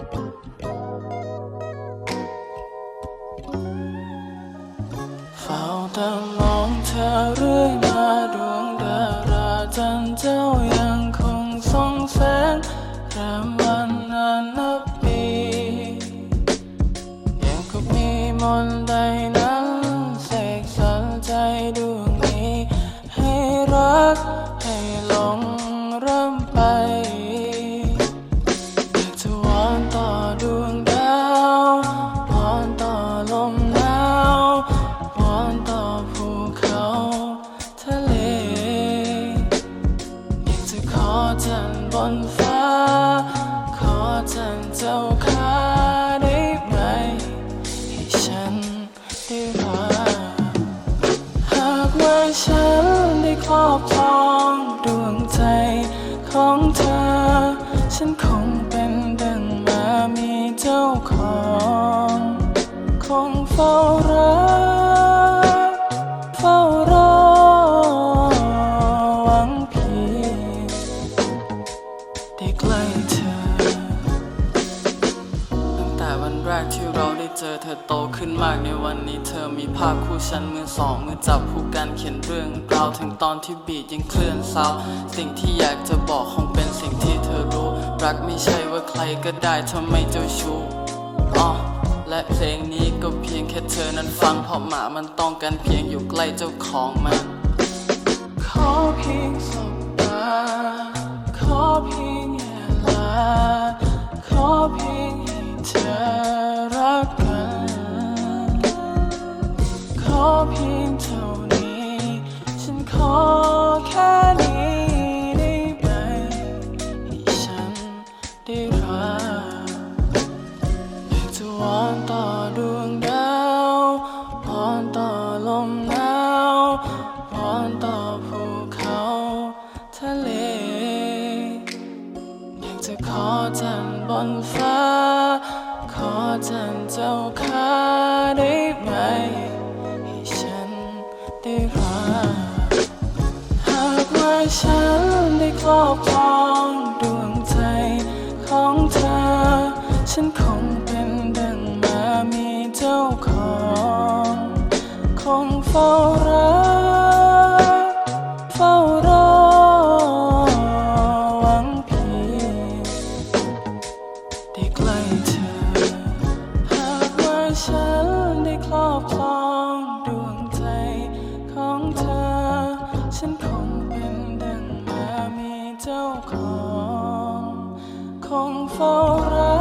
เฝ้าแต่มองเธอเรื่อยมาดวงดาราจันทร์เจ้ายังคงส่องแสงแรมวันนานนับปียังคงมีมนต์ใดนั้นเสกสรรใจดวงนี้ให้รักให้หลงร่ำไปอยากจะวอนต่อดวงดาววอนต่อลมหนาววอนต่อภูเขาทะเลอยากจะขอจันทร์บนฟ้าขอจันทร์เจ้าขาได้ไหมให้ฉันได้รักหากว่าฉันได้ครอบครองดวงใจของเธอฉันคงเป็นดังมามีเจ้าของคงเฝ้ารักเฝ้ารอหวังเพียงได้ใกล้เธอตั้งแต่วันแรกที่เราได้เจอเธอโตขึ้นมากในวันนี้เธอมีภาพคู่ฉันมือสองมือจับคู่กันเขียนเรื่องราวถึงตอนที่บีทยังเคลื่อนเศร้าสิ่งที่อยากจะบอกคงเป็นสิ่งที่เธอรู้รักไม่ใช่ว่าใครก็ได้ทำไมเจ้าชู้และเพลงนี้ก็เพียงแค่เธอนั้นฟังเพราะหมามันต้องการเพียงอยู่ใกล้เจ้าของมันขอเพียงสบตาขอเพียงเวลาขอเพียงให้เธอรักกันขอเพียงเท่านี้ฉันขอแค่นี้ได้ไหมให้ฉันได้รักอยากจะวอนต่อดวงดาววอนต่อลมหนาววอนต่อภูเขาทะเลอยากจะขอจันทร์บนฟ้าขอจันทร์เจ้าขาได้ไหมให้ฉันได้รักหากว่าฉันได้ครอบครองดวงใจของเธอฉันคงเป็นดังมามีเจ้าของคงเฝ้ารักเฝ้ารอหวังเพียงได้ใกล้เธอหากว่าฉันได้ครอบครองดวงใจของเธอฉันคงเป็นดังมามีเจ้าของคงเฝ้ารัก